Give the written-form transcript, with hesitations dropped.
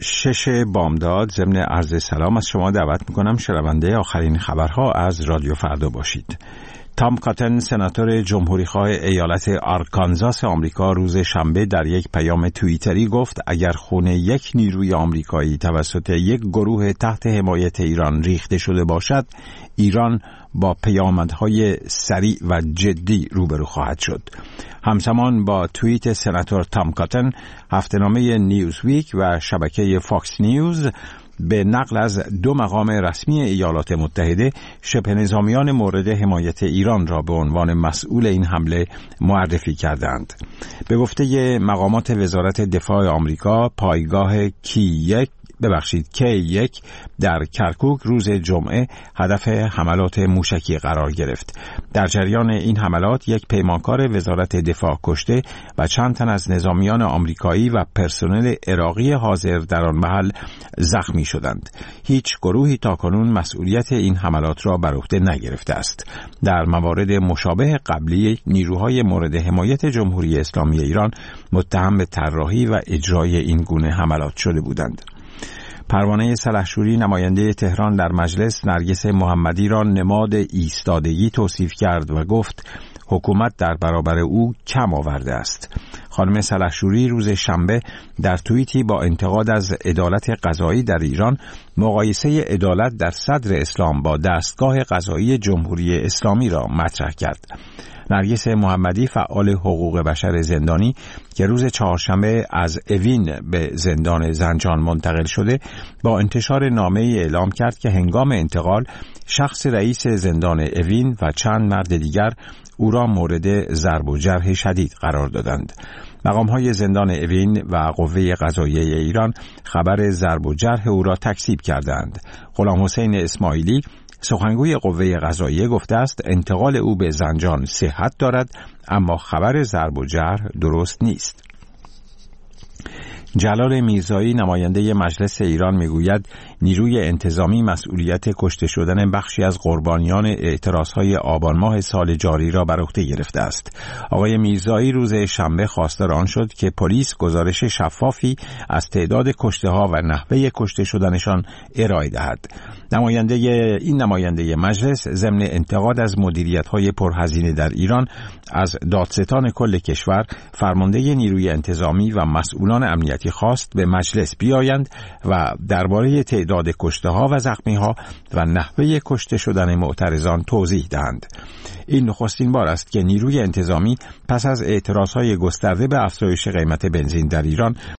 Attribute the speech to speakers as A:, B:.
A: 6 بامداد ضمن عرض سلام از شما دعوت میکنم شنونده آخرین خبرها از رادیو فردا باشید. تام کاتن سناتور جمهوریخواه ایالت آرکانزاس آمریکا روز شنبه در یک پیام توییتری گفت اگر خون یک نیروی آمریکایی توسط یک گروه تحت حمایت ایران ریخته شده باشد، ایران با پیامدهای سریع و جدی روبرو خواهد شد. همزمان با توییت سناتور تام کاتن، هفته‌نامه نیوزویک و شبکه فاکس نیوز به نقل از 2 مقام رسمی ایالات متحده شبه نظامیان مورد حمایت ایران را به عنوان مسئول این حمله معرفی کردند. به گفته مقامات وزارت دفاع آمریکا، پایگاه K1 در کرکوک روز جمعه هدف حملات موشکی قرار گرفت. در جریان این حملات یک پیمانکار وزارت دفاع کشته و چند تن از نظامیان آمریکایی و پرسنل عراقی حاضر در آن محل زخمی شدند. هیچ گروهی تاکنون مسئولیت این حملات را بر عهده نگرفته است. در موارد مشابه قبلی نیروهای مورد حمایت جمهوری اسلامی ایران متهم به طراحی و اجرای این گونه حملات شده بودند. پروانه سلحشوری نماینده تهران در مجلس نرگس محمدی را نماد ایستادگی توصیف کرد و گفت حکومت در برابر او کم آورده است. خانم سلحشوری روز شنبه در توییتی با انتقاد از عدالت قضایی در ایران مقایسه عدالت در صدر اسلام با دستگاه قضایی جمهوری اسلامی را مطرح کرد. نرگس محمدی فعال حقوق بشر زندانی که روز چهارشنبه از اوین به زندان زنجان منتقل شده با انتشار نامه‌ای اعلام کرد که هنگام انتقال شخص رئیس زندان اوین و چند مرد دیگر او را مورد ضرب و جرح شدید قرار دادند. مقام‌های زندان اوین و قوه قضاییه ایران خبر ضرب و جرح او را تکذیب کردند. غلام حسین اسماعیلی سخنگوی قوه قضاییه گفته است انتقال او به زنجان صحت دارد، اما خبر ضرب و جرح درست نیست. جلال میرزایی نماینده مجلس ایران میگوید نیروی انتظامی مسئولیت کشته شدن بخشی از قربانیان اعتراضهای آبان ماه سال جاری را بر عهده گرفته است. آقای میرزایی روز شنبه خواستار آن شد که پلیس گزارش شفافی از تعداد کشته‌ها و نحوه کشته شدنشان ارائه دهد. نماینده مجلس ضمن انتقاد از مدیریت‌های پرهزینه در ایران از دادستان کل کشور، فرمانده نیروی انتظامی و مسئولان امنیتی خواست به مجلس بیایند و درباره تعداد کشته‌ها و زخمی‌ها و نحوه کشته شدن معترضان توضیح دهند. این نخستین بار است که نیروی انتظامی پس از اعتراضهای گسترده به افزایش قیمت بنزین در ایران